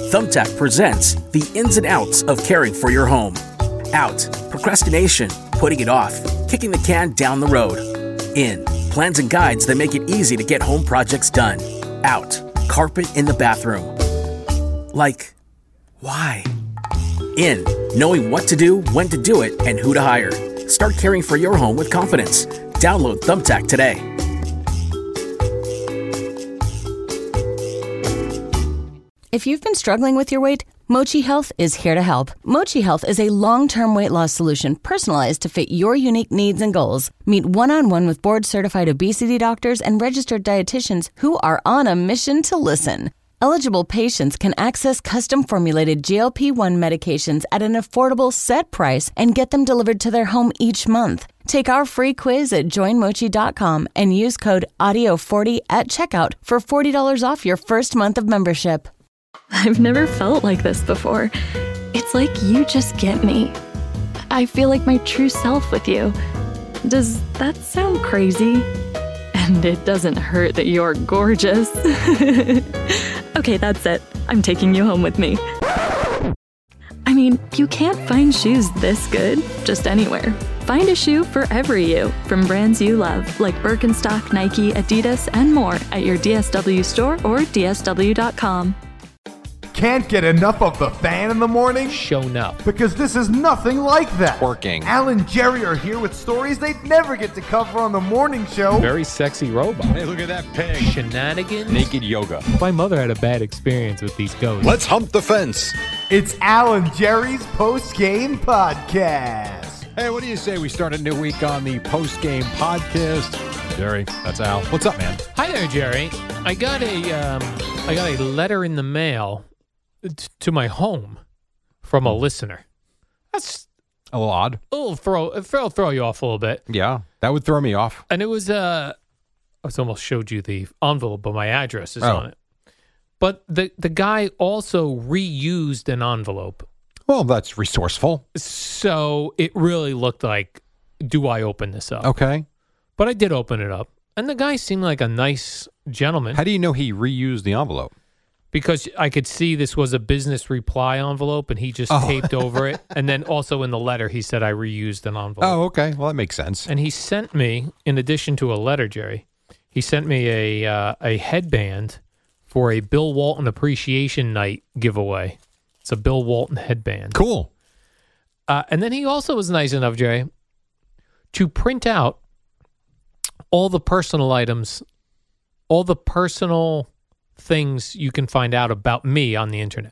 Thumbtack presents the ins and outs of caring for your home. Out, procrastination, putting it off, kicking the can down the road. In, plans and guides that make it easy to get home projects done. Out, carpet in the bathroom. Like, why? In, knowing what to do, when to do it, and who to hire. Start caring for your home with confidence. Download Thumbtack today. If you've been struggling with your weight, Mochi Health is here to help. Mochi Health is a long-term weight loss solution personalized to fit your unique needs and goals. Meet one-on-one with board-certified obesity doctors and registered dietitians who are on a mission to listen. Eligible patients can access custom-formulated GLP-1 medications at an affordable set price and get them delivered to their home each month. Take our free quiz at joinmochi.com and use code AUDIO40 at checkout for $40 off your first month of membership. I've never felt like this before. It's like you just get me. I feel like my true self with you. Does that sound crazy? And it doesn't hurt that you're gorgeous. Okay, that's it. I'm taking you home with me. I mean, you can't find shoes this good just anywhere. Find a shoe for every you, from brands you love, like Birkenstock, Nike, Adidas, and more at your DSW store or DSW.com. Can't get enough of the fan in the morning? Shown up. Because this is nothing like that. Working. Al and Jerry are here with stories they'd never get to cover on the morning show. Very sexy robot. Hey, look at that pig. Shenanigans. Naked yoga. My mother had a bad experience with these ghosts. Let's hump the fence. It's Al and Jerry's post-game podcast. Hey, what do you say we start a new week on the post-game podcast? Jerry, that's Al. What's up, man? Hi there, Jerry. I got a letter in the mail to my home from a listener. That's A little odd. it'll throw you off a little bit. Yeah, that would throw me off. And it was I almost showed you the envelope, but my address is Oh. on it. But the guy also reused an envelope. Well, that's resourceful. So it really looked like, do I open this up? Okay. But I did open it up. And the guy seemed like a nice gentleman. How do you know he reused the envelope? Because I could see this was a business reply envelope, and he just taped over it. And then also in the letter, he said I reused an envelope. Oh, okay. Well, that makes sense. And he sent me, in addition to a letter, Jerry, he sent me a headband for a Bill Walton Appreciation Night giveaway. It's a Bill Walton headband. Cool. And then he also was nice enough, Jerry, to print out all the personal items, all the personal things you can find out about me on the internet.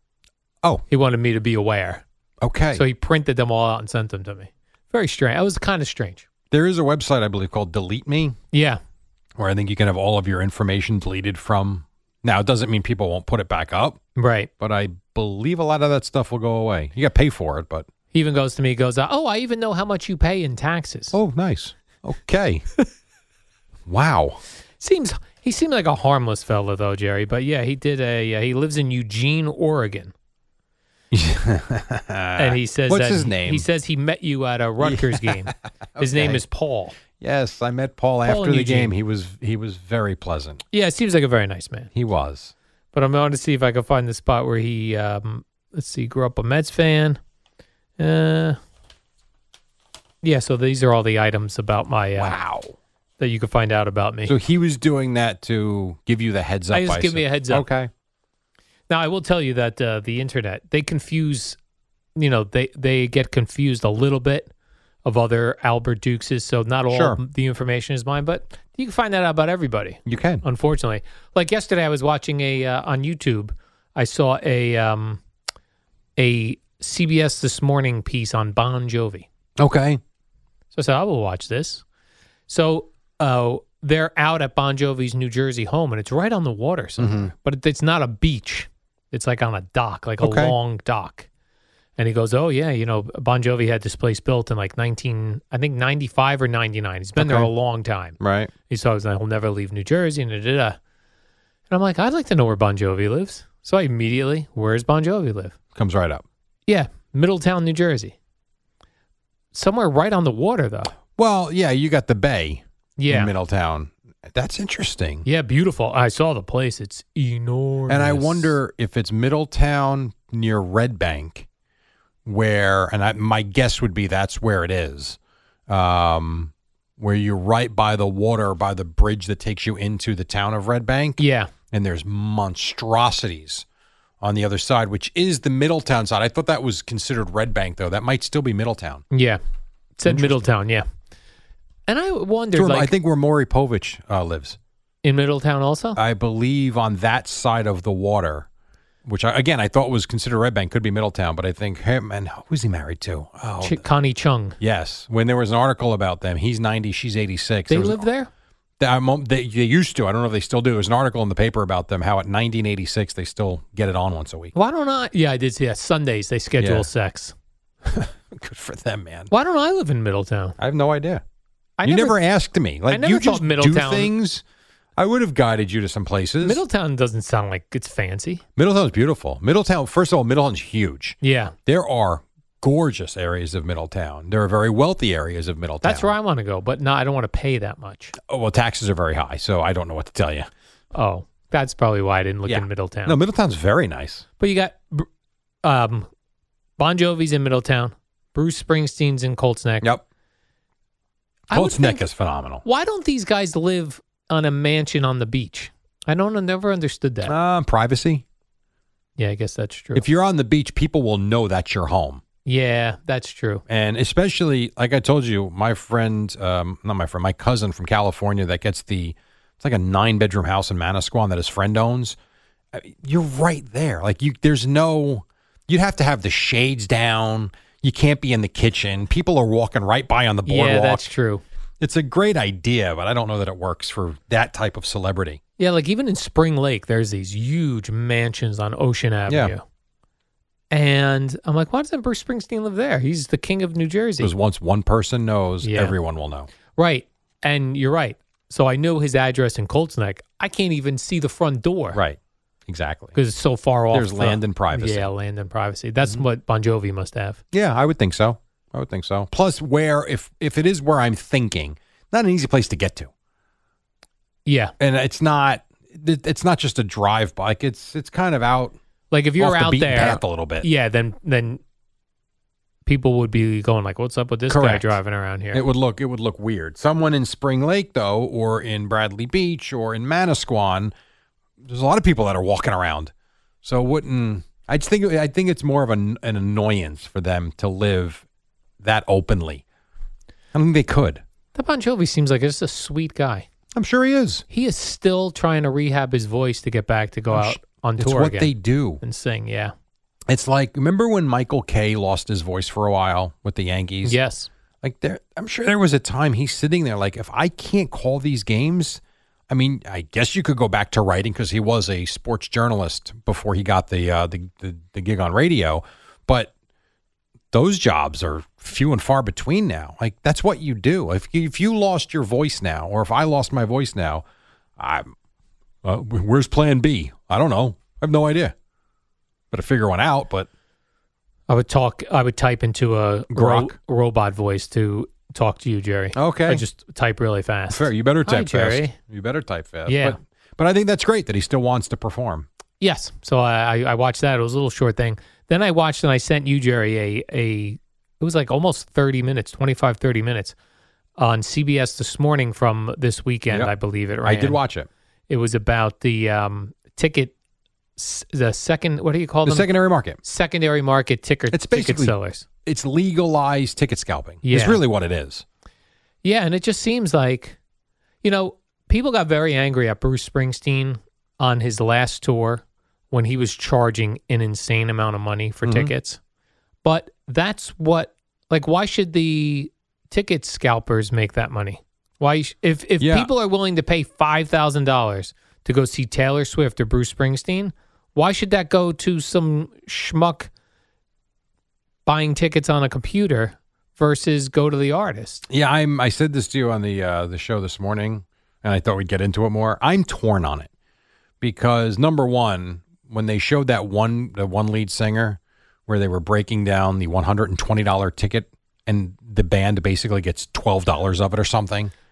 Oh. He wanted me to be aware. Okay. So he printed them all out and sent them to me. Very strange. It was kind of strange. There is a website, I believe, called Delete Me, Yeah. where I think you can have all of your information deleted from. Now, it doesn't mean people won't put it back up, Right. but I believe a lot of that stuff will go away. You got to pay for it, but. He even goes to me, I even know how much you pay in taxes. Oh, nice. Okay. Wow. He seemed like a harmless fella, though, Jerry. But yeah, he did he lives in Eugene, Oregon. And he says What's that his name? He says he met you at a Rutgers game. His name Okay. is Paul. Yes, I met Paul Paul after in the Eugene. game. He was very pleasant. Yeah, it seems like a very nice man. He was. But I'm going to see if I can find the spot where he, grew up a Mets fan. Yeah, so these are all the items about my, Wow. that you can find out about me. So he was doing that to give you the heads up. I just give me a heads up. Okay. Now, I will tell you that the internet, they confuse, they get confused a little bit of other Albert Dukeses. So not all Sure. the information is mine, but you can find that out about everybody. You can. Unfortunately, like yesterday, I was watching on YouTube. I saw a CBS This Morning piece on Bon Jovi. Okay. So I said, I will watch this. So they're out at Bon Jovi's New Jersey home, and it's right on the water somewhere. But it's not a beach. It's like on a dock, like a long dock. And he goes, oh, yeah, Bon Jovi had this place built in like 95 or 99. He's been there a long time. Right. He's always like, he'll never leave New Jersey, and da-da-da. And I'm like, I'd like to know where Bon Jovi lives. So I immediately, where's Bon Jovi live? Comes right up. Yeah, Middletown, New Jersey. Somewhere right on the water, though. Well, yeah, you got the bay Yeah. in Middletown. That's interesting. Yeah, beautiful. I saw the place. It's enormous. And I wonder if it's Middletown near Red Bank, where, my guess would be that's where it is, where you're right by the water, by the bridge that takes you into the town of Red Bank. Yeah. And there's monstrosities on the other side, which is the Middletown side. I thought that was considered Red Bank, though. That might still be Middletown. Yeah. It said Middletown, yeah. And I wondered, I think where Maury Povich lives. In Middletown also? I believe on that side of the water, which, I thought was considered Red Bank, could be Middletown, but I think him, and who's he married to? Oh, Connie Chung. Yes. When there was an article about them, he's 90, she's 86. They live there? They used to. I don't know if they still do. There's an article in the paper about them, how at 90 and 86, they still get it on once a week. Why don't I? Yeah, I did see that. Sundays, they schedule sex. Good for them, man. Why don't I live in Middletown? I have no idea. You never asked me. Like, you just do things. I would have guided you to some places. Middletown doesn't sound like it's fancy. Middletown's beautiful. Middletown, first of all, Middletown's huge. Yeah. There are gorgeous areas of Middletown. There are very wealthy areas of Middletown. That's where I want to go, but no, I don't want to pay that much. Oh, well, taxes are very high, so I don't know what to tell you. Oh, that's probably why I didn't look in Middletown. No, Middletown's very nice. But you got Bon Jovi's in Middletown. Bruce Springsteen's in Colts Neck. Yep. Colts Neck is phenomenal. Why don't these guys live on a mansion on the beach? I never understood that. Privacy. Yeah, I guess that's true. If you're on the beach, people will know that's your home. Yeah, that's true. And especially, like I told you, my cousin from California that gets it's like a 9-bedroom house in Manasquan that his friend owns. You're right there. Like you'd have to have the shades down. You can't be in the kitchen. People are walking right by on the boardwalk. Yeah, that's true. It's a great idea, but I don't know that it works for that type of celebrity. Yeah, like even in Spring Lake, there's these huge mansions on Ocean Avenue. Yeah. And I'm like, why doesn't Bruce Springsteen live there? He's the king of New Jersey. Because once one person knows, everyone will know. Right. And you're right. So I know his address in Colts Neck. I can't even see the front door. Right. Exactly. Because it's so far off. There's land and privacy. Yeah, land and privacy. That's what Bon Jovi must have. Yeah, I would think so. Plus, if it is where I'm thinking, not an easy place to get to. Yeah. And it's not just a drive by. Like it's kind of out. Like if you're off the out beaten there path a little bit. Yeah, then people would be going like, what's up with this guy driving around here? It would look weird. Someone in Spring Lake though, or in Bradley Beach or in Manasquan, there's a lot of people that are walking around. So I think it's more of an annoyance for them to live that openly. I don't think they could. The Bon Jovi seems like just a sweet guy. I'm sure he is. He is still trying to rehab his voice to get back to go out on tour again. It's what they do. And sing, yeah. It's like, remember when Michael Kay lost his voice for a while with the Yankees? Yes. Like I'm sure there was a time he's sitting there like, if I can't call these games, I mean, I guess you could go back to writing because he was a sports journalist before he got the gig on radio. But those jobs are few and far between now. Like that's what you do. If you lost your voice now, or if I lost my voice now, where's Plan B? I don't know. I have no idea. Better figure one out. But I would type into a robot voice to talk to you, Jerry. Okay. I just type really fast. Fair. You better type fast. Jerry. You better type fast. Yeah. But I think that's great that he still wants to perform. Yes. So I watched that. It was a little short thing. Then I watched and I sent you, Jerry, it was like almost 30 minutes, 25, 30 minutes on CBS This Morning from this weekend, I believe it ran. I did watch it. It was about the ticket, the second, what do you call them? The secondary market. Secondary market ticket sellers. It's legalized ticket scalping. Yeah. It's really what it is. Yeah, and it just seems like, people got very angry at Bruce Springsteen on his last tour when he was charging an insane amount of money for tickets. But that's why should the ticket scalpers make that money? Why, if people are willing to pay $5,000 to go see Taylor Swift or Bruce Springsteen, why should that go to some schmuck buying tickets on a computer versus go to the artist? Yeah, I said this to you on the show this morning, and I thought we'd get into it more. I'm torn on it because number one, when they showed the one lead singer where they were breaking down the $120 ticket and the band basically gets $12 of it or something.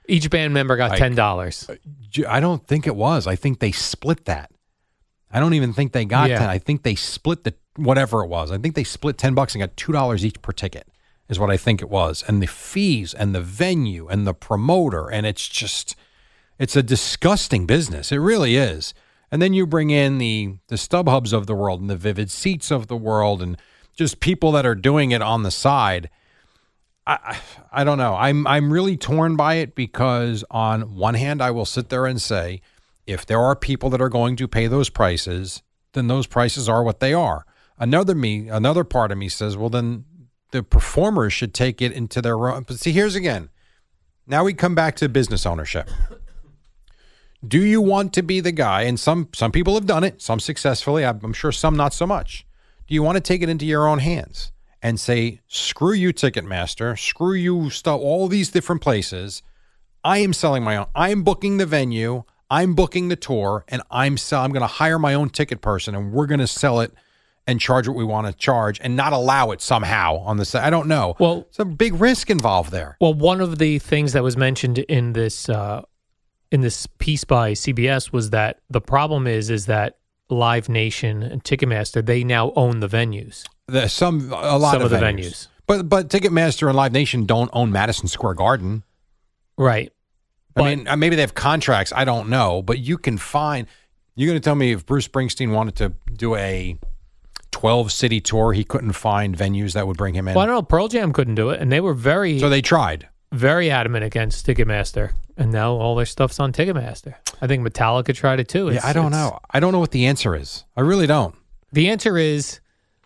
Each band member got Like, $10. I don't think it was. I think they split that. I don't even think they got Yeah. 10. I think they split the whatever it was. I think they split $10 and got $2 each per ticket is what I think it was. And the fees and the venue and the promoter. And it's a disgusting business. It really is. And then you bring in the StubHubs of the world and the Vivid Seats of the world and just people that are doing it on the side. I don't know. I'm really torn by it because on one hand, I will sit there and say, if there are people that are going to pay those prices, then those prices are what they are. Another part of me says, well, then the performers should take it into their own. But see, here's again. Now we come back to business ownership. Do you want to be the guy? And some people have done it, some successfully. I'm sure some not so much. Do you want to take it into your own hands and say, screw you, Ticketmaster, screw you, stuff, all these different places. I am selling my own. I'm booking the venue. I'm booking the tour, and I'm going to hire my own ticket person, and we're going to sell it and charge what we want to charge, and not allow it somehow on the side. I don't know. Well, it's a big risk involved there. Well, one of the things that was mentioned in this piece by CBS was that the problem is that Live Nation and Ticketmaster, they now own the venues. A lot of the venues. But Ticketmaster and Live Nation don't own Madison Square Garden. Right. I mean, maybe they have contracts. I don't know. But you can find – you're going to tell me if Bruce Springsteen wanted to do a 12-city tour, he couldn't find venues that would bring him in? Well, I don't know. Pearl Jam couldn't do it, and they were So they tried. very adamant against Ticketmaster, and now all their stuff's on Ticketmaster. I think Metallica tried it too. I don't know. I don't know what the answer is. I really don't. The answer is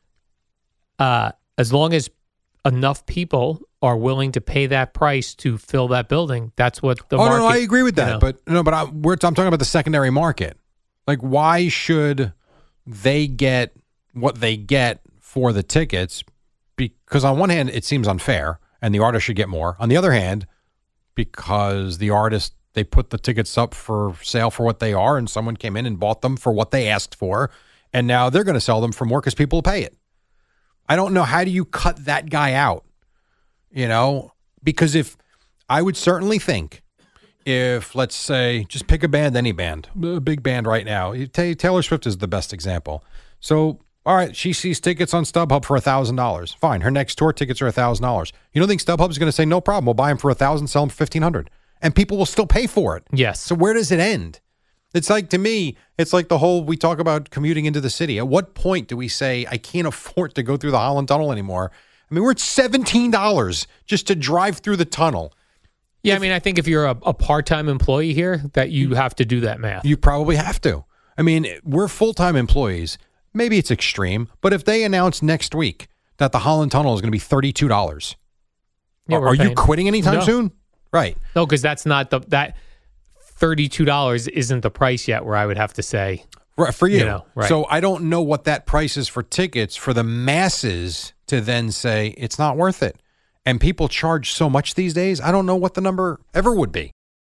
as long as enough people are willing to pay that price to fill that building, that's what the market... No, I agree with that. You know. But I'm talking about the secondary market. Like, why should they get what they get for the tickets? Because on one hand, it seems unfair, and the artist should get more. On the other hand, because the artist, they put the tickets up for sale for what they are, and someone came in and bought them for what they asked for, and now they're going to sell them for more because people will pay it. I don't know. How do you cut that guy out? You know, because if I would certainly think if, let's say, just pick a band, any band, a big band right now. Taylor Swift is the best example. So, all right, she sees tickets on StubHub for $1,000. Fine. Her next tour tickets are $1,000. You don't think StubHub is going to say, no problem, we'll buy them for $1,000, sell them for $1,500. And people will still pay for it. Yes. So where does it end? It's like, to me, it's like the whole, we talk about commuting into the city. At what point do we say, I can't afford to go through the Holland Tunnel anymore? I mean, we're at $17 just to drive through the tunnel. Yeah, I mean, I think if you're a part-time employee here, that you have to do that math. You probably have to. I mean, we're full-time employees. Maybe it's extreme, but if they announce next week that the Holland Tunnel is going to be $32, Yeah, are you quitting anytime soon? Right. No, because that's not that $32 isn't the price yet where I would have to say. Right, for you. You know, right. So I don't know what that price is for tickets for the masses to then say it's not worth it. And people charge so much these days, I don't know what the number ever would be.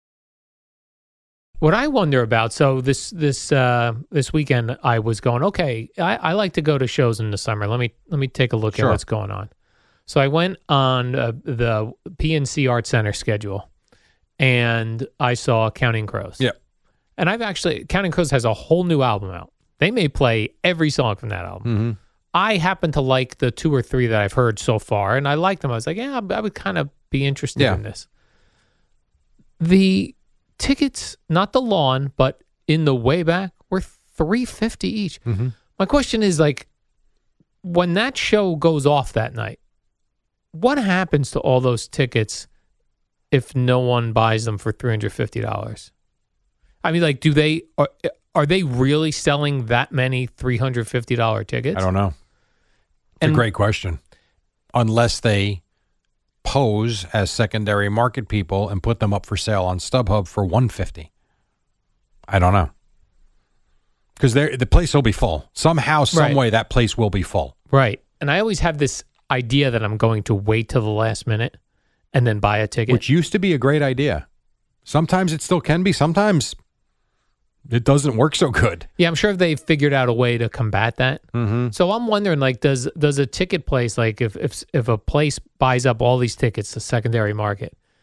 What I wonder about, so this weekend I was going, okay, I like to go to shows in the summer. Let me take a look at what's going on. So I went on the PNC Art Center schedule, and I saw Counting Crows. Yeah. And Counting Crows has a whole new album out. They may play every song from that album. Mm-hmm. I happen to like the 2 or 3 that I've heard so far, and I liked them. I was like, yeah, I would kind of be interested in this. The tickets, not the lawn, but in the way back, were $350 each. Mm-hmm. My question is, like, when that show goes off that night, what happens to all those tickets if no one buys them for $350? I mean, like, are they really selling that many $350 tickets? I don't know. It's a great question. Unless they pose as secondary market people and put them up for sale on StubHub for $150. I don't know. Because the place will be full. Somehow, some way, that place will be full. Right. And I always have this idea that I'm going to wait till the last minute and then buy a ticket. Which used to be a great idea. Sometimes it still can be. Sometimes it doesn't work so good. Yeah, I'm sure they've figured out a way to combat that. Mm-hmm. So I'm wondering, like, does a ticket place, like if a place buys up all these tickets, the secondary market,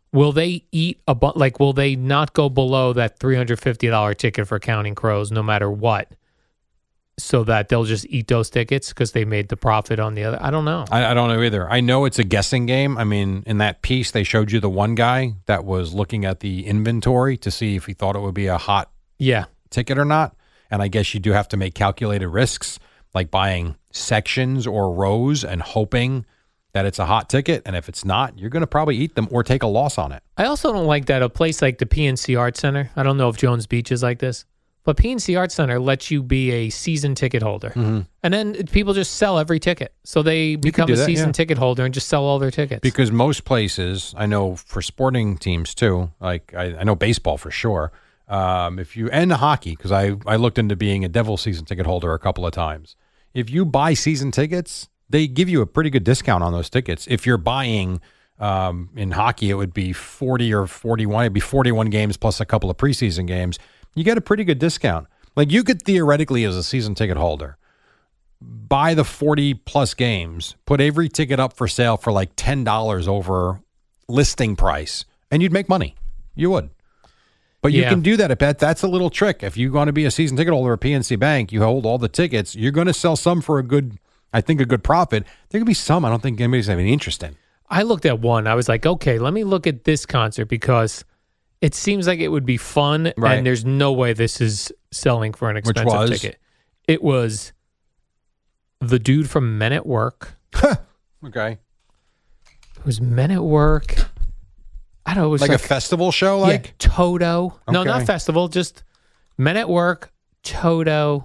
will they eat will they not go below that $350 ticket for Counting Crows no matter what? So that they'll just eat those tickets because they made the profit on the other. I don't know. I don't know either. I know it's a guessing game. I mean, in that piece, they showed you the one guy that was looking at the inventory to see if he thought it would be a hot ticket or not. And I guess you do have to make calculated risks, like buying sections or rows and hoping that it's a hot ticket. And if it's not, you're going to probably eat them or take a loss on it. I also don't like that a place like the PNC Arts Center, I don't know if Jones Beach is like this, but PNC Arts Center lets you be a season ticket holder. Mm-hmm. And then people just sell every ticket. So they become a season ticket holder and just sell all their tickets. Because most places, I know for sporting teams too, like I know baseball for sure, if you and hockey, because I looked into being a Devil season ticket holder a couple of times. If you buy season tickets, they give you a pretty good discount on those tickets. If you're buying in hockey, it would be 40 or 41. It'd be 41 games plus a couple of preseason games. You get a pretty good discount. Like you could theoretically, as a season ticket holder, buy the 40 plus games, put every ticket up for sale for like $10 over listing price, and you'd make money. You would. But you can do that. I bet that's a little trick. If you want to be a season ticket holder at PNC Bank, you hold all the tickets, you're going to sell some for a good profit. There could be some I don't think anybody's having any interest in. I looked at one. I was like, okay, let me look at this concert because it seems like it would be fun, and there's no way this is selling for an expensive ticket. It was the dude from Men at Work. Okay. It was Men at Work. I don't know. It was like a festival show? Like Toto. No, Okay. not festival. Just Men at Work, Toto,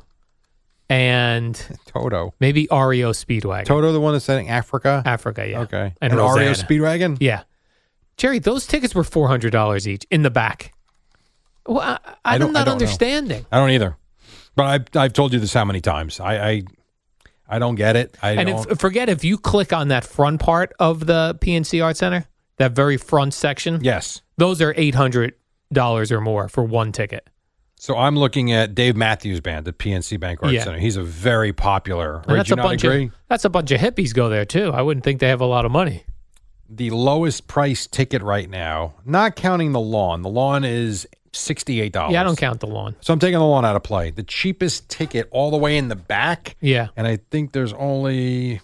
and Toto. maybe REO Speedwagon. Toto, the one that's in Africa? Africa, yeah. Okay. And REO Rosanna. Speedwagon? Yeah. Jerry, those tickets were $400 each in the back. Well, I'm not understanding. I don't either. But I've told you this how many times. I don't get it. Forget if you click on that front part of the PNC Arts Center, that very front section. Yes. Those are $800 or more for one ticket. So I'm looking at Dave Matthews Band at PNC Bank Arts Center. He's a very popular. And Would you not agree? That's a bunch of hippies go there too. I wouldn't think they have a lot of money. The lowest price ticket right now, not counting the lawn. The lawn is $68. Yeah, I don't count the lawn. So I'm taking the lawn out of play. The cheapest ticket all the way in the back. Yeah. And I think there's plenty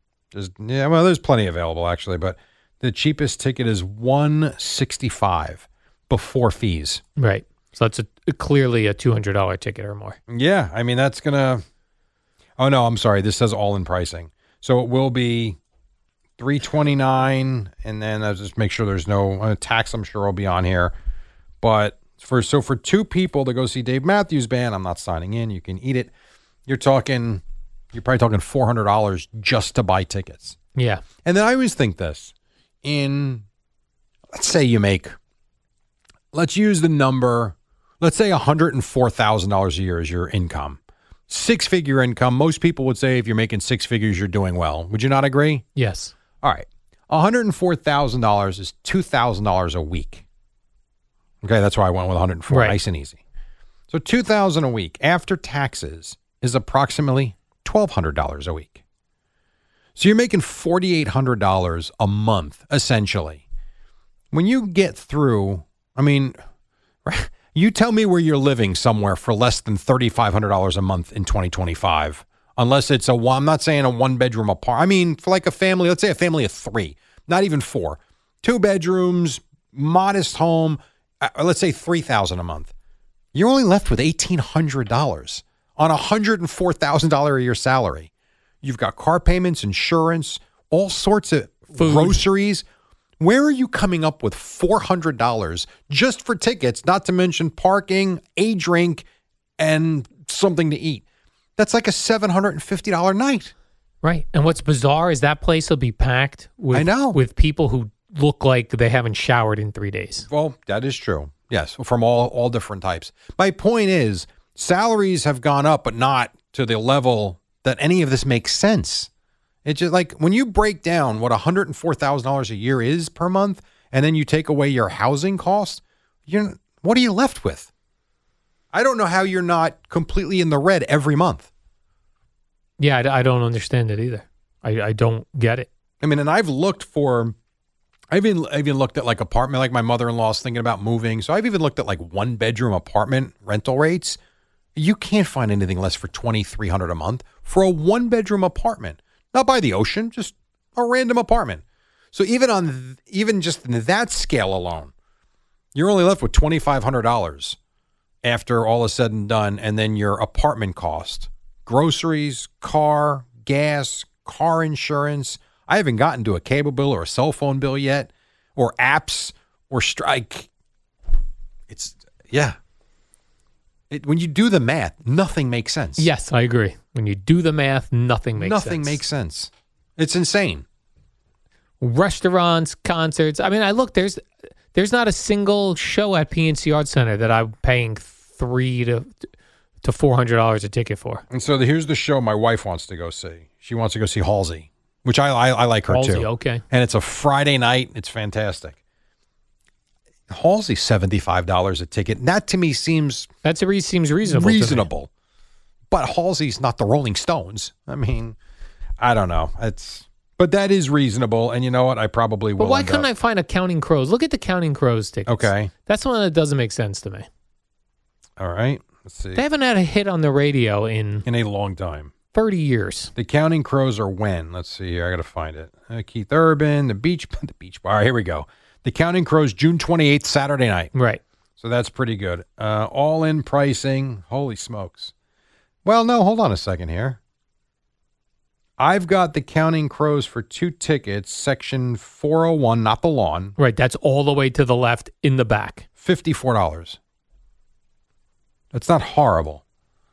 available actually, but the cheapest ticket is $165 before fees. Right. So that's clearly a $200 ticket or more. Yeah. I mean, that's going to, oh no, I'm sorry. This says all in pricing. So it will be $329, and then I'll just make sure there's no tax. I'm sure will be on here, but for two people to go see Dave Matthews Band, I'm not signing in. You can eat it. You're probably talking $400 just to buy tickets. Yeah. And then I always think this let's say let's use the number, let's say $104,000 a year is your income. 6-figure income. Most people would say if you're making 6 figures, you're doing well. Would you not agree? Yes. All right. $104,000 is $2,000 a week. Okay, that's why I went with 104. Right. Nice and easy. So $2,000 a week after taxes is approximately $1,200 a week. So you're making $4,800 a month, essentially. When you get through, I mean, you tell me where you're living somewhere for less than $3,500 a month in 2025. Unless it's I'm not saying a 1-bedroom apartment. I mean, for like a family, let's say a family of 3, not even 4. 2 bedrooms, modest home, let's say $3,000 a month. You're only left with $1,800 on a $104,000 a year salary. You've got car payments, insurance, all sorts of food, groceries. Where are you coming up with $400 just for tickets, not to mention parking, a drink, and something to eat? That's like a $750 night. Right. And what's bizarre is that place will be packed with people who look like they haven't showered in 3 days. Well, that is true. Yes, from all different types. My point is, salaries have gone up, but not to the level that any of this makes sense. It's just like when you break down what $104,000 a year is per month, and then you take away your housing costs, what are you left with? I don't know how you're not completely in the red every month. Yeah, I don't understand it either. I don't get it. I mean, and I've looked for I've even looked at like apartment, like my mother-in-law's thinking about moving. So I've even looked at like 1-bedroom apartment rental rates. You can't find anything less for $2,300 a month for a 1-bedroom apartment. Not by the ocean, just a random apartment. So even just in that scale alone, you're only left with $2,500 after all is said and done, and then your apartment cost, groceries, car, gas, car insurance. I haven't gotten to a cable bill or a cell phone bill yet, or apps or strike. When you do the math, nothing makes sense. Yes, I agree. When you do the math, nothing makes sense. Nothing makes sense. It's insane. Restaurants, concerts. I mean, I look, there's not a single show at PNC Arts Center that I'm paying $300 to $400 a ticket for. And so here's the show my wife wants to go see. She wants to go see Halsey, which I like her Halsey, too. okay. And it's a Friday night. It's fantastic. Halsey's $75 a ticket. And that to me seems seems reasonable. Reasonable. But Halsey's not the Rolling Stones. I mean, I don't know. But that is reasonable. And you know what? I probably will. But why couldn't I find a Counting Crows? Look at the Counting Crows tickets. Okay. That's one that doesn't make sense to me. All right. Let's see. They haven't had a hit on the radio in a long time. 30 years. The Counting Crows are when? Let's see here. I got to find it. Keith Urban, the Beach Bar. Here we go. The Counting Crows, June 28th, Saturday night. Right. So that's pretty good. All-in pricing. Holy smokes. Well, no, hold on a second here. I've got the Counting Crows for 2 tickets, section 401, not the lawn. Right. That's all the way to the left in the back. $54. That's not horrible.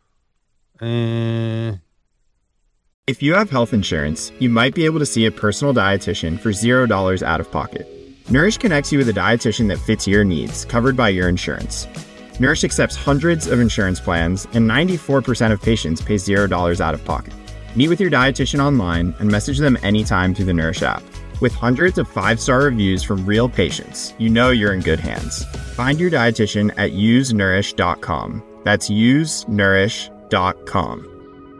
If you have health insurance, you might be able to see a personal dietitian for $0 out of pocket. Nourish connects you with a dietitian that fits your needs, covered by your insurance. Nourish accepts hundreds of insurance plans, and 94% of patients pay $0 out of pocket. Meet with your dietitian online and message them anytime through the Nourish app. With hundreds of 5-star reviews from real patients, you know you're in good hands. Find your dietitian at usenourish.com. That's usenourish.com.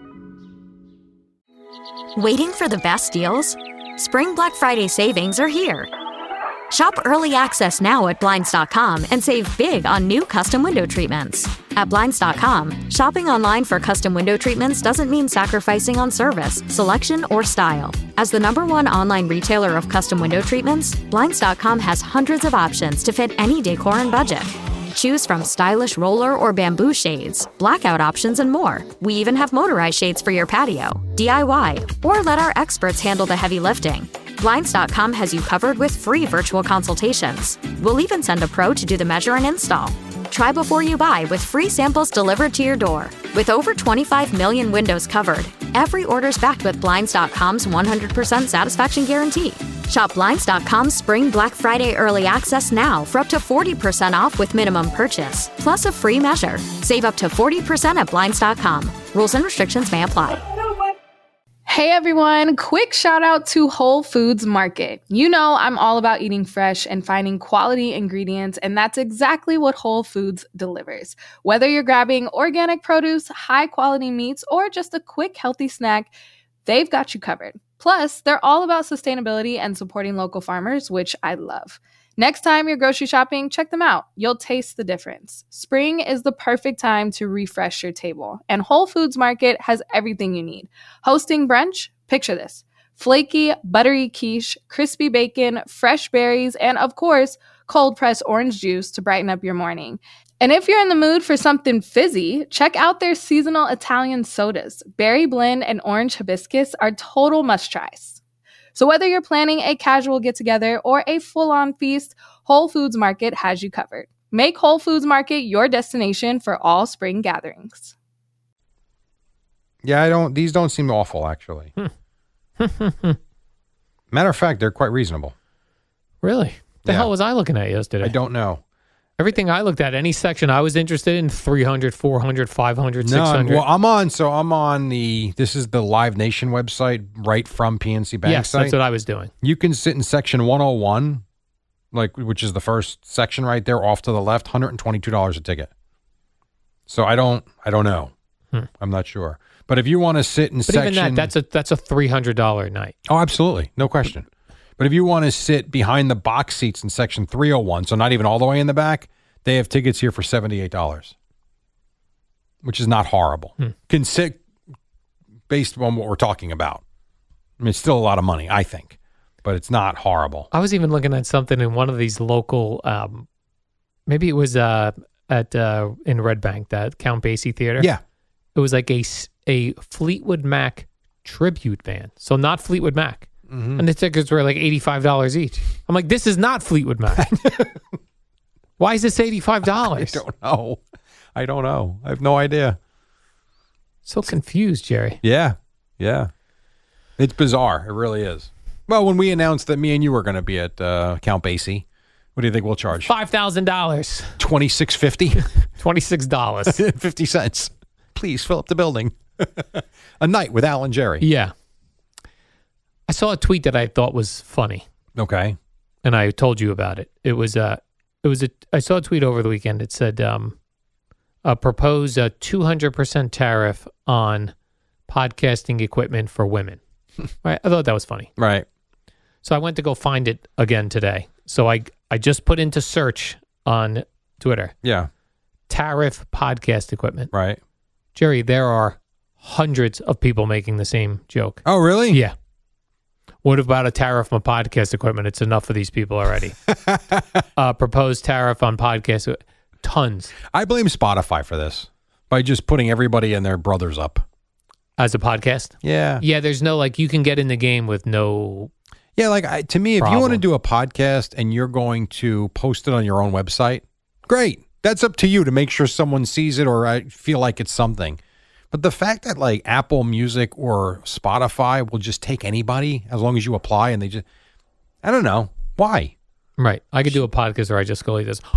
Waiting for the best deals? Spring Black Friday savings are here. Shop early access now at Blinds.com and save big on new custom window treatments. At Blinds.com, shopping online for custom window treatments doesn't mean sacrificing on service, selection, or style. As the #1 online retailer of custom window treatments, Blinds.com has hundreds of options to fit any decor and budget. Choose from stylish roller or bamboo shades, blackout options, and more. We even have motorized shades for your patio, DIY, or let our experts handle the heavy lifting. Blinds.com has you covered with free virtual consultations. We'll even send a pro to do the measure and install. Try before you buy with free samples delivered to your door. With over 25 million windows covered, every order's backed with Blinds.com's 100% satisfaction guarantee. Shop Blinds.com's Spring Black Friday early access now for up to 40% off with minimum purchase, plus a free measure. Save up to 40% at Blinds.com. Rules and restrictions may apply. Hey everyone, quick shout out to Whole Foods Market. You know I'm all about eating fresh and finding quality ingredients, and that's exactly what Whole Foods delivers. Whether you're grabbing organic produce, high quality meats, or just a quick healthy snack, they've got you covered. Plus, they're all about sustainability and supporting local farmers, which I love. Next time you're grocery shopping, check them out. You'll taste the difference. Spring is the perfect time to refresh your table, and Whole Foods Market has everything you need. Hosting brunch? Picture this. Flaky, buttery quiche, crispy bacon, fresh berries, and of course, cold-pressed orange juice to brighten up your morning. And if you're in the mood for something fizzy, check out their seasonal Italian sodas. Berry blend and orange hibiscus are total must-tries. So whether you're planning a casual get-together or a full-on feast, Whole Foods Market has you covered. Make Whole Foods Market your destination for all spring gatherings. Yeah, these don't seem awful, actually. Matter of fact, they're quite reasonable. Really? The hell was I looking at yesterday? I don't know. Everything I looked at, any section I was interested in, 300, 400, 500, 600. Well, I'm on this is the Live Nation website right from PNC Bank yes, site. That's what I was doing. You can sit in section 101, which is the first section right there off to the left, $122 a ticket. So I don't know. I'm not sure. But if you want to sit in section... But even that's a $300 night. Oh, absolutely. No question. But if you want to sit behind the box seats in section 301, so not even all the way in the back, they have tickets here for $78, which is not horrible. Can sit based on what we're talking about. I mean, it's still a lot of money, I think, but it's not horrible. I was even looking at something in one of these local, maybe it was in Red Bank, that Count Basie Theater. Yeah. It was like a Fleetwood Mac tribute band. So not Fleetwood Mac. And the tickets were like $85 each. I'm like, this is not Fleetwood Mac. Why is this $85? I don't know. I have no idea. So confused, Jerry. Yeah. It's bizarre. It really is. Well, when we announced that me and you were going to be at Count Basie, what do you think we'll charge? $5,000. $26.50? $26. 50 cents. Please fill up the building. A night with Al and Jerry. Yeah. I saw a tweet that I thought was funny. Okay. And I told you about it. I saw a tweet over the weekend. It said, propose a 200% tariff on podcasting equipment for women. Right? I thought that was funny. Right. So I went to go find it again today. So I just put into search on Twitter. Yeah. Tariff podcast equipment. Right. Jerry, there are hundreds of people making the same joke. Oh, really? Yeah. What about a tariff on podcast equipment? It's enough for these people already. Proposed tariff on podcast. Tons. I blame Spotify for this by just putting everybody and their brothers up. As a podcast? Yeah. Yeah, there's no, like, you can get in the game with no... Yeah, like, to me, if you want to do a podcast and you're going to post it on your own website, great. That's up to you to make sure someone sees it or feel like it's something. But the fact that, like, Apple Music or Spotify will just take anybody as long as you apply and they just... I don't know. Why? Right. I could do a podcast where I just go like this.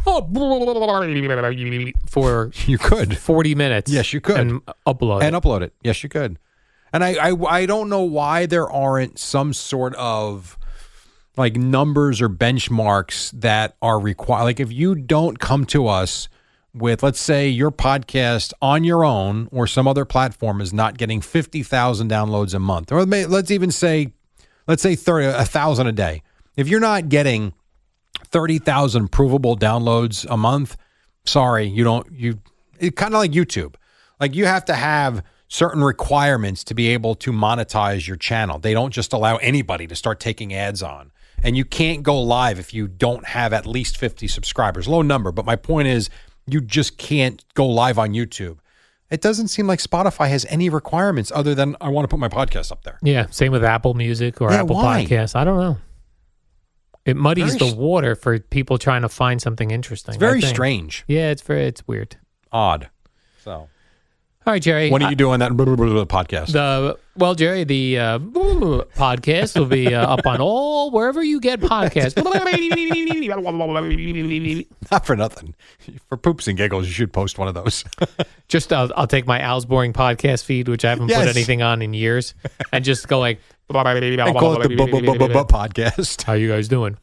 For you could 40 minutes. Yes, you could. And upload it. Yes, you could. And I don't know why there aren't some sort of like numbers or benchmarks that are required. Like if you don't come to us with, let's say, your podcast on your own or some other platform is not getting 50,000 downloads a month, or let's say 1,000 a day. If you're not getting 30,000 provable downloads a month, sorry, it's kind of like YouTube. Like you have to have certain requirements to be able to monetize your channel. They don't just allow anybody to start taking ads on. And you can't go live if you don't have at least 50 subscribers. Low number, but my point is you just can't go live on YouTube. It doesn't seem like Spotify has any requirements other than I want to put my podcast up there. Yeah, same with Apple Music or Apple Podcasts. I don't know. It muddies the water for people trying to find something interesting. It's very strange. Yeah, it's weird. Odd. So... All right, Jerry. When are you doing that podcast? Jerry, the podcast will be up on wherever you get podcasts. Not for nothing. For poops and giggles, you should post one of those. Just I'll take my Al's Boring podcast feed, which I haven't put anything on in years, and just go like... and call it the podcast. How you guys doing?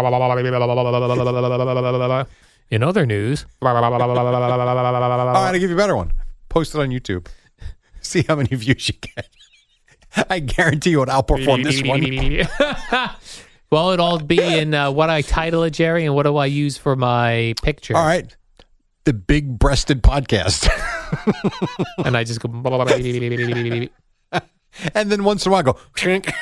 In other news... All right, I'll give you a better one. Post it on YouTube. See how many views you get. I guarantee you it'll outperform this one. Well, it'll be in what I title it, Jerry, and what do I use for my picture. All right. The Big Breasted Podcast. And I just go... And then once in a while I go... Shrink.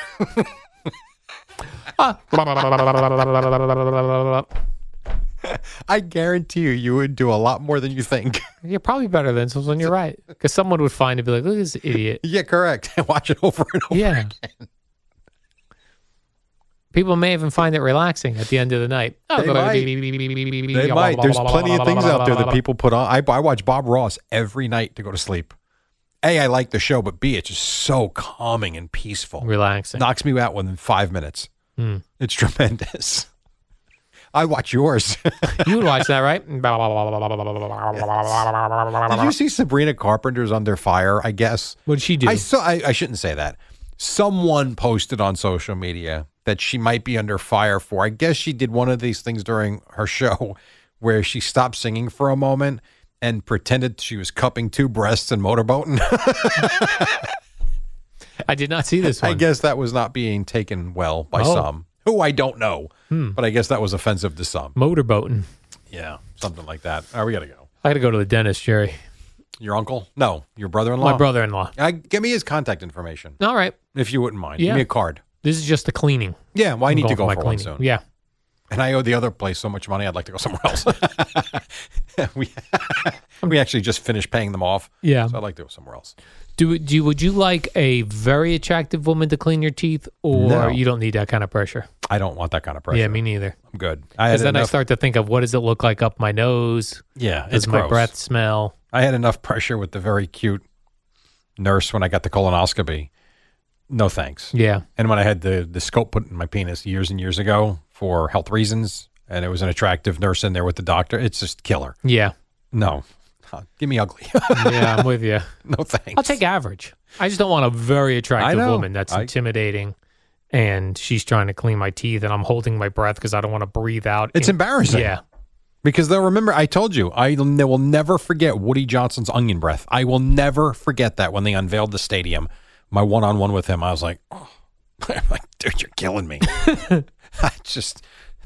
I guarantee you would do a lot more than you think. You're probably better than someone. You're right. Because someone would find it and be like, look at this idiot. Yeah, correct. Watch it over and over again. People may even find it relaxing at the end of the night. They might. There's plenty of things out there that people put on. I watch Bob Ross every night to go to sleep. A, I like the show, but B, it's just so calming and peaceful. Relaxing. Knocks me out within 5 minutes. It's tremendous. I watch yours. You would watch that, right? Did you see Sabrina Carpenter's Under Fire, I guess? What did she do? I shouldn't say that. Someone posted on social media that she might be under fire for. I guess she did one of these things during her show where she stopped singing for a moment and pretended she was cupping two breasts and motorboating. I did not see this one. I guess that was not being taken well by some. who I don't know. But I guess that was offensive to some. Motorboating. Yeah, something like that. All right, we got to go. I got to go to the dentist, Jerry. Your uncle? No, your brother-in-law? My brother-in-law. Give me his contact information. All right. If you wouldn't mind. Yeah. Give me a card. This is just the cleaning. Yeah, well, I need to go my for cleaning. one soon. Yeah. And I owe the other place so much money, I'd like to go somewhere else. we actually just finished paying them off. Yeah. So I'd like to go somewhere else. Would you like a very attractive woman to clean your teeth, or No. you don't need that kind of pressure? I don't want that kind of pressure. Yeah, me neither. I'm good. Because then I start to think of what does it look like up my nose? Yeah, Does it's my gross. breath smell? I had enough pressure with the very cute nurse when I got the colonoscopy. No thanks. Yeah. And when I had the scope put in my penis years and years ago for health reasons, and it was an attractive nurse in there with the doctor, it's just killer. Yeah. No. Give me ugly. Yeah, I'm with you. No thanks. I'll take average. I just don't want a very attractive woman that's intimidating, and she's trying to clean my teeth, and I'm holding my breath because I don't want to breathe out. It's embarrassing. Yeah. Because they'll remember, I told you, they will never forget Woody Johnson's onion breath. I will never forget that when they unveiled the stadium. My one-on-one with him, I was like, oh. I'm like, dude, you're killing me. Just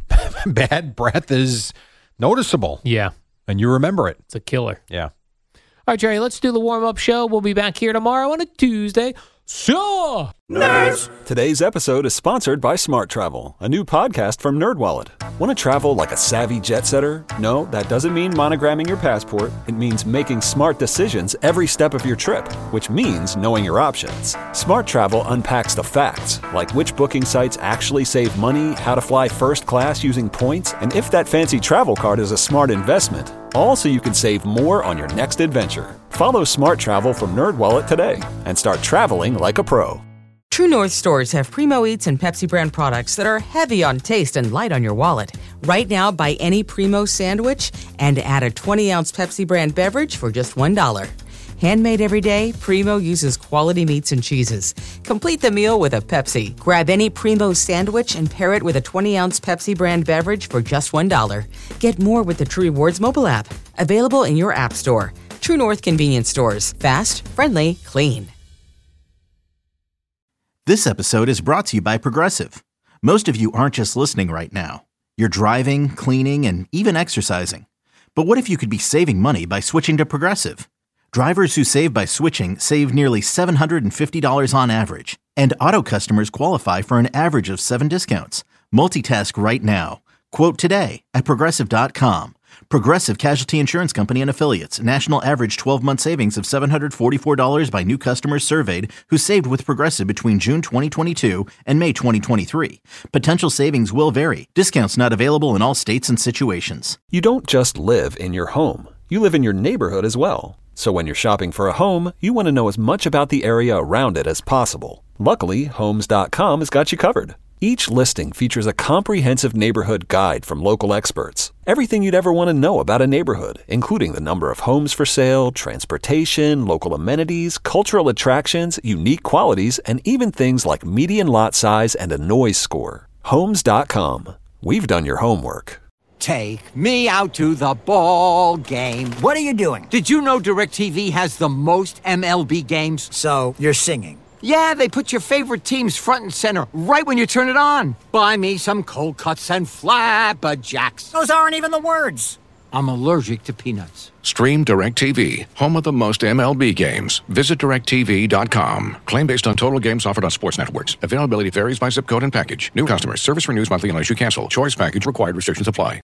bad breath is noticeable. Yeah. And you remember it. It's a killer. Yeah. All right, Jerry, let's do the warm-up show. We'll be back here tomorrow on a Tuesday. So, Nerds! Today's episode is sponsored by Smart Travel, a new podcast from NerdWallet. Want to travel like a savvy jet setter? No, that doesn't mean monogramming your passport. It means making smart decisions every step of your trip, which means knowing your options. Smart Travel unpacks the facts, like which booking sites actually save money, how to fly first class using points, and if that fancy travel card is a smart investment. All so you can save more on your next adventure. Follow Smart Travel from NerdWallet today and start traveling like a pro. True North stores have Primo Eats and Pepsi brand products that are heavy on taste and light on your wallet. Right now, buy any Primo sandwich and add a 20-ounce Pepsi brand beverage for just $1. Handmade every day, Primo uses quality meats and cheeses. Complete the meal with a Pepsi. Grab any Primo sandwich and pair it with a 20-ounce Pepsi brand beverage for just $1. Get more with the True Rewards mobile app. Available in your app store. True North convenience stores. Fast, friendly, clean. This episode is brought to you by Progressive. Most of you aren't just listening right now. You're driving, cleaning, and even exercising. But what if you could be saving money by switching to Progressive? Drivers who save by switching save nearly $750 on average, and auto customers qualify for an average of 7 discounts. Multitask right now. Quote today at Progressive.com. Progressive Casualty Insurance Company and Affiliates. National average 12-month savings of $744 by new customers surveyed who saved with Progressive between June 2022 and May 2023. Potential savings will vary. Discounts not available in all states and situations. You don't just live in your home. You live in your neighborhood as well. So when you're shopping for a home, you want to know as much about the area around it as possible. Luckily, Homes.com has got you covered. Each listing features a comprehensive neighborhood guide from local experts. Everything you'd ever want to know about a neighborhood, including the number of homes for sale, transportation, local amenities, cultural attractions, unique qualities, and even things like median lot size and a noise score. Homes.com. We've done your homework. Take me out to the ball game. What are you doing? Did you know DirecTV has the most MLB games? So, you're singing. Yeah, they put your favorite teams front and center right when you turn it on. Buy me some cold cuts and flapjacks. Those aren't even the words. I'm allergic to peanuts. Stream DirecTV, home of the most MLB games. Visit DirecTV.com. Claim based on total games offered on sports networks. Availability varies by zip code and package. New customers. Service renews monthly unless you cancel. Choice package required. Restrictions apply.